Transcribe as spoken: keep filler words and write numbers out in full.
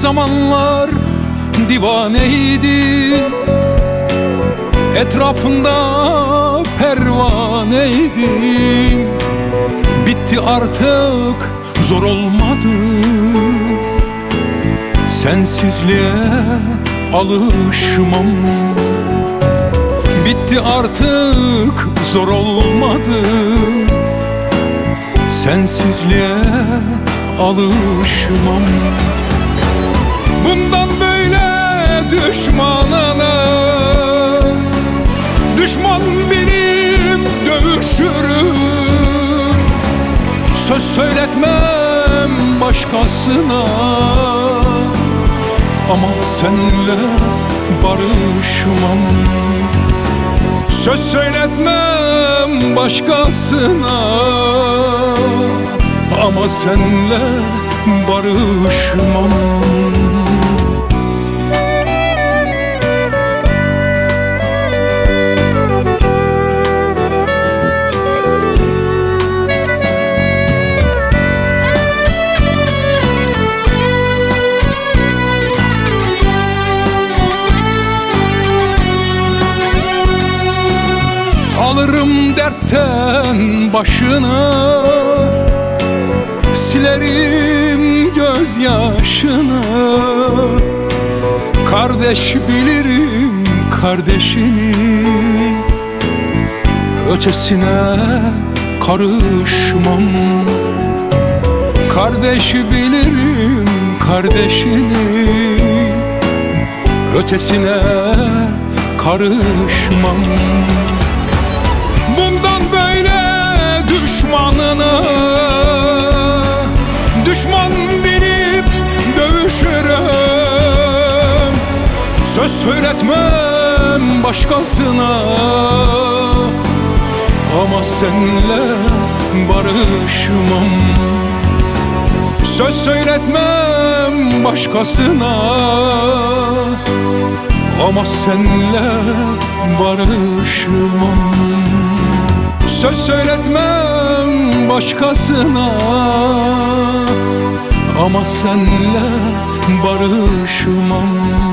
zamanlar divaneydim, etrafında pervaneydim. Bitti artık, zor olmadı, sensizliğe alışmam. Bitti artık, zor olmadı, sensizliğe alışmam. Bundan böyle düşmanına düşman bilip dövüşürüm. Söz söyletmem başkasına, ama senle barışmam. Söz söyletmem başkasına, ama senle barışmam. Alırım dertten başını, silerim gözyaşını. Kardeş bilirim kardeşinin, ötesine karışmam. Kardeş bilirim kardeşinin, ötesine karışmam. Bundan böyle düşmanını düşman bilip dövüşürüm. Söz söyletmem başkasına, ama senle barışmam. Söz söyletmem başkasına, ama senle barışmam. Söz söyletmem başkasına, ama senle barışmam.